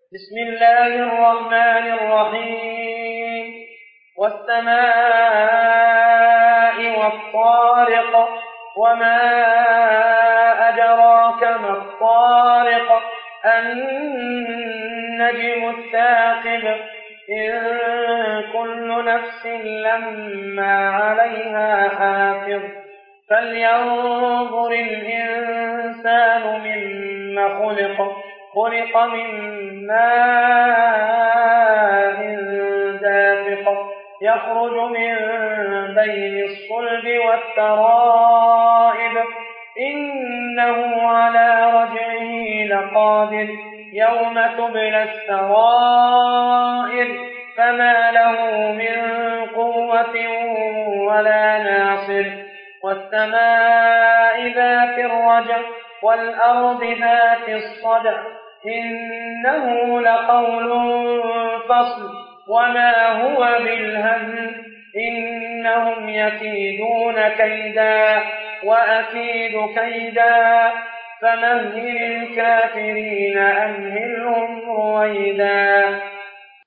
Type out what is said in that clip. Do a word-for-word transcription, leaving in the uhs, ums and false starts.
بسم الله الرحمن الرحيم والسماء والطارق وما أدراك ما الطارق النجم الثاقب إن كل نفس لما عليها حافظ فلينظر الإنسان مما خلق خلق من ماء دافق يخرج من بين الصلب والترائب إنه على رجعه لقادر يوم تبلى السرائر فما له من قوة ولا ناصر والسماء ذات الرجع والأرض ذات الصدع إنه لقول فصل وما هو بالهزل إنهم يكيدون كيدا وأكيد كيدا فمهل الكافرين أمهلهم رويدا